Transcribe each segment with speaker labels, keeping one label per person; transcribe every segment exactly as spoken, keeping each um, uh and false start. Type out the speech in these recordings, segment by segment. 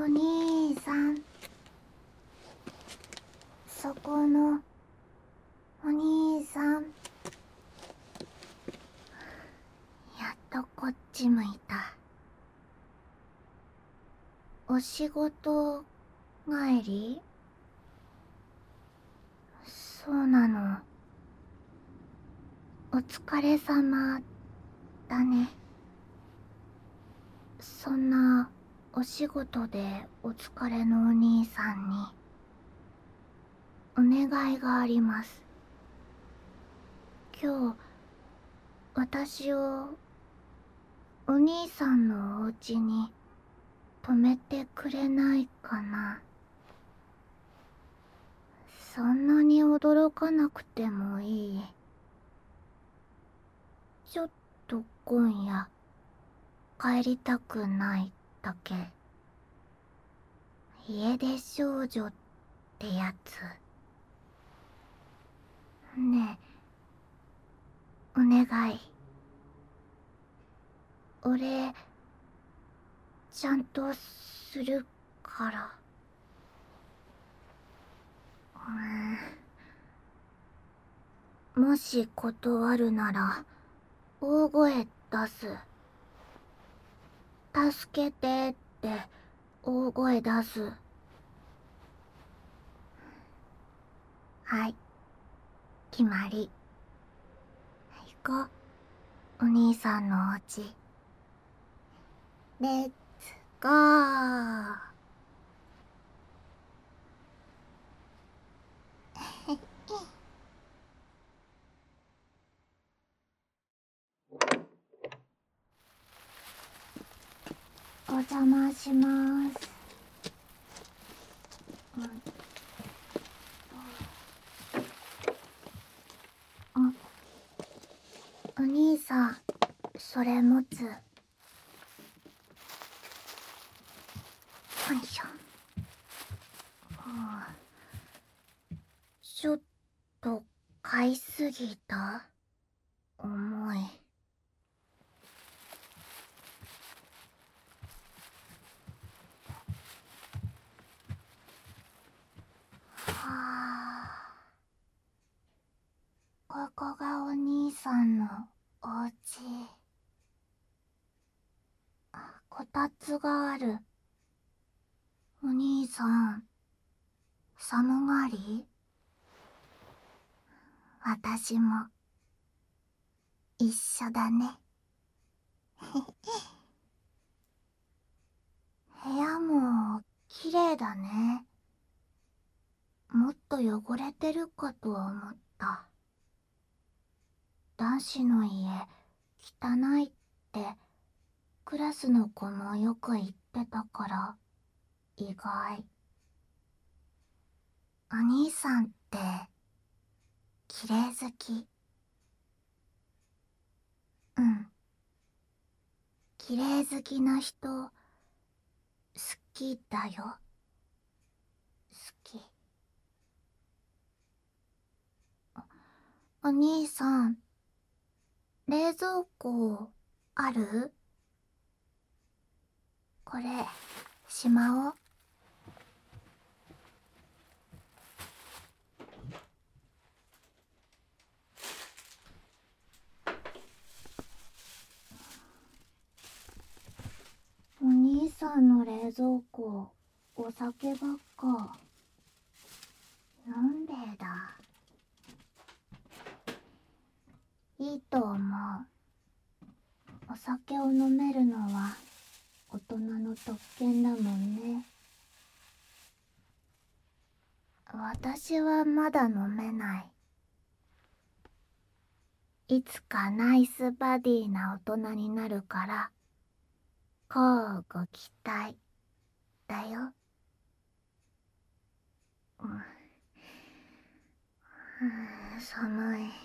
Speaker 1: お兄さん、そこのお兄さん、やっとこっち向いた。お仕事帰り？そうなの。お疲れ様だね。そんなお仕事でお疲れのお兄さんにお願いがあります。今日私をお兄さんのお家に泊めてくれないかな。そんなに驚かなくてもいい。ちょっと今夜帰りたくないだけ。家出少女ってやつ。ねえ、お願い。お礼ちゃんとするから。うん、もし断るなら大声出す。助けてって大声出す。はい、決まり。行こう、お兄さんのお家。レッツゴー。お邪魔します。うん、あ、お兄さん、それ持つ。よいしょ。ちょっと買いすぎた？重い。はあ、ここがお兄さんのお家。こたつがある。お兄さん、寒がり？私も一緒だね。部屋も綺麗だね。もっと汚れてるかとは思った。男子の家汚いってクラスの子もよく言ってたから意外。お兄さんって綺麗好き？うん、綺麗好きな人好きだよ。好き。お兄さん、冷蔵庫ある？これしまおう。お兄さんの冷蔵庫お酒ばっか。なんでだ？いいと思う。お酒を飲めるのは大人の特権だもんね。私はまだ飲めない。いつかナイスバディな大人になるから乞うご期待だよ。うん、うーん、寒い。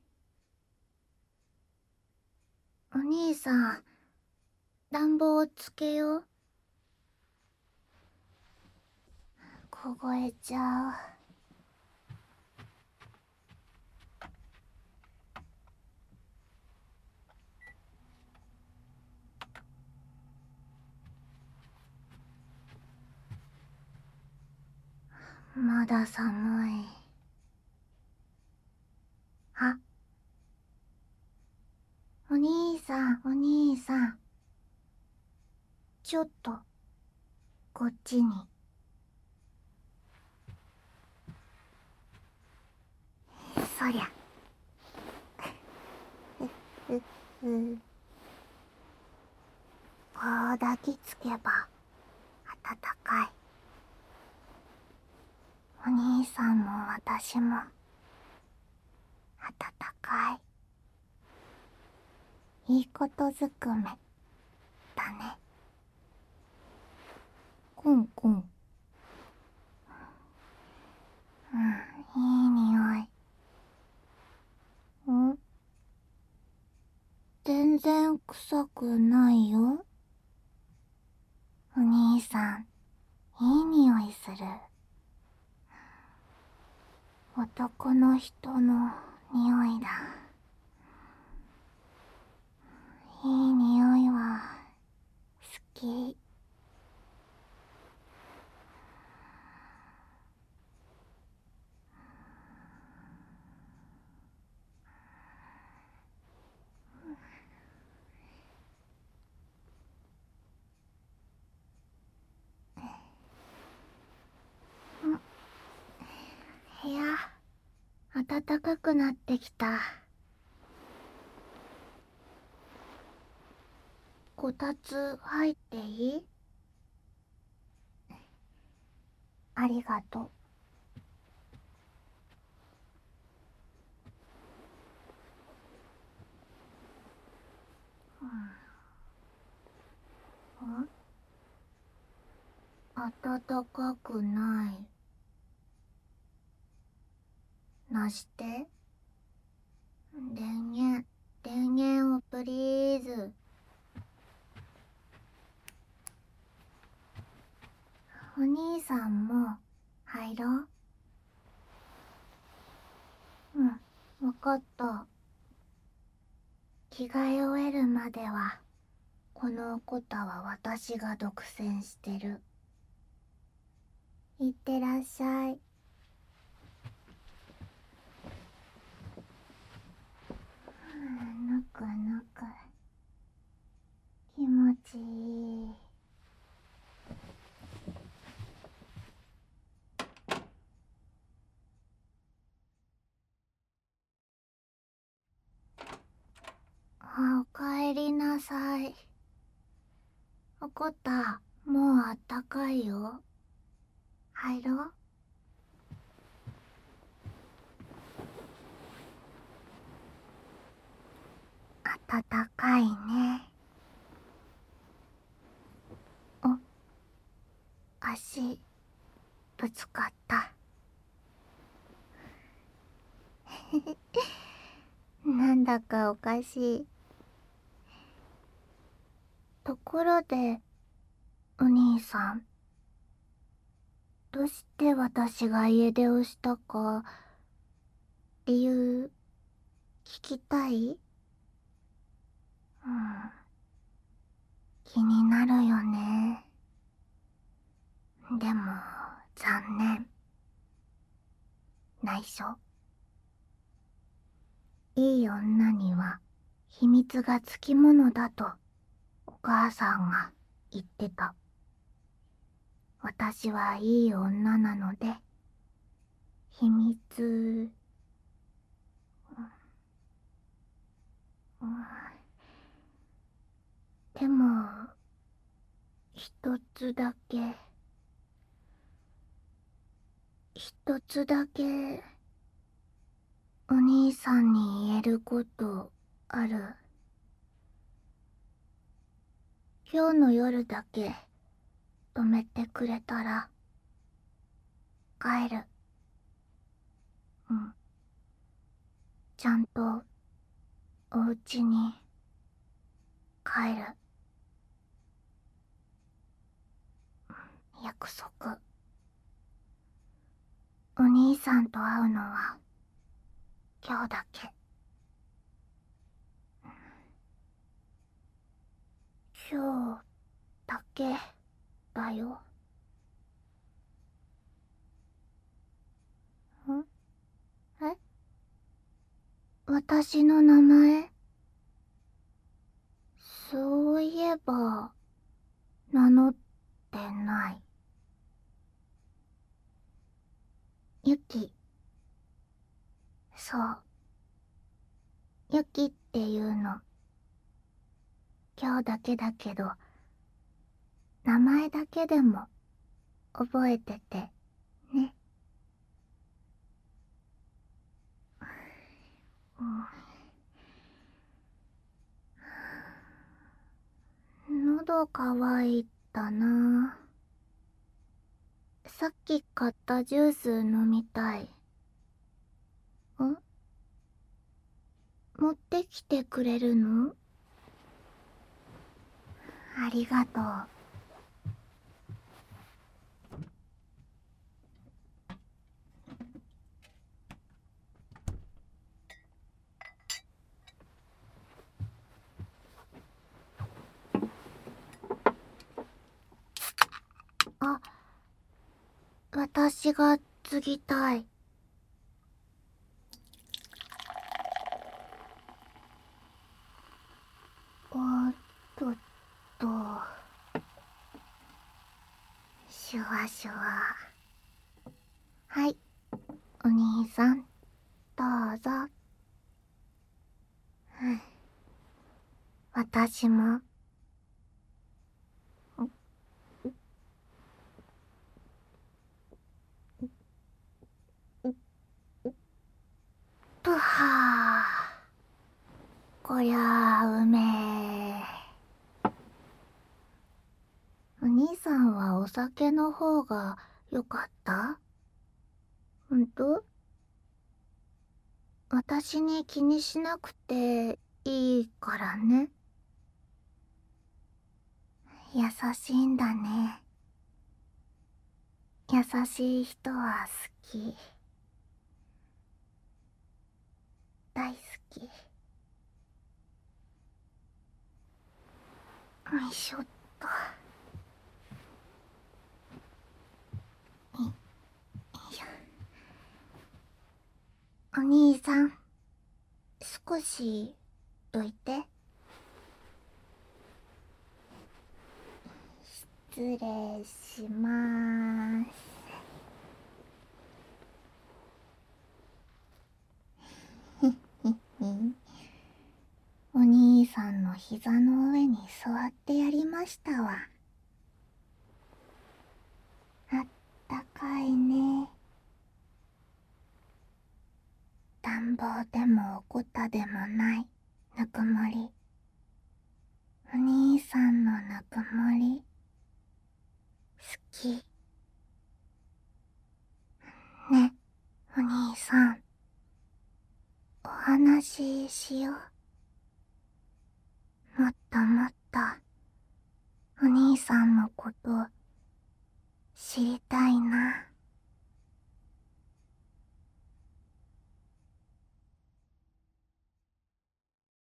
Speaker 1: お兄さん、暖房つけよう。凍えちゃう。 まだ寒い。あ、お兄さん、お兄さん。ちょっと、こっちに。そりゃ。う、う、う。こう抱きつけば、暖かい。お兄さんも私も、暖かい。いいことずくめ、だね。コンコン。うん、いい匂い。ん？全然臭くないよ。お兄さん、いい匂いする。男の人の匂いだ。いい匂いは好き。部屋、暖かくなってきた。こたつ入っていい？ありがとう。うん、ん？暖かくない。なして。電源、電源をプリーズ。お兄さんも入ろう。うん、わかった。着替え終えるまでは、このおこたは私が独占してる。いってらっしゃい。ぬくぬく。気持ちいい。あ、おかえりなさい。おこた、もうあったかいよ。入ろう。あたたかいね。お、足、ぶつかった。なんだかおかしい。ところで、お兄さん。どうして私が家出をしたか、理由、聞きたい？うん。気になるよね。でも、残念。内緒。いい女には、秘密がつきものだと、お母さんが言ってた。私はいい女なので、秘密、うん、でも、一つだけ、一つだけ、お兄さんに言えることある。今日の夜だけ止めてくれたら帰る。うん。ちゃんとお家に帰る。約束。お兄さんと会うのは今日だけ。今日だけだよ。 私の名前？そういえば、名乗ってない。ユキ。そう。ユキっていうの。今日だけだけど、名前だけでも覚えてて、ね。うん、喉乾いたな。さっき買ったジュース飲みたい。ん？持ってきてくれるの？ありがとう。あ、私が継ぎたい。おっとっと。シュワシュワ。はい、お兄さん、どうぞ。うん、私も。ぷはー。こりゃあうめえ。お兄さんはお酒の方がよかった？ほんと？私に気にしなくていいからね。優しいんだね。優しい人は好き。大好き。よいしょっと。よいしょ。お兄さん、少しどいて。失礼しまーす。お兄さんの膝の上に座ってやりましたわ。あったかいね。暖房でもおこたでもないぬくもり。お兄さんのぬくもり好き。ね、お兄さん、お話ししよう。もっともっとお兄さんのこと知りたいな。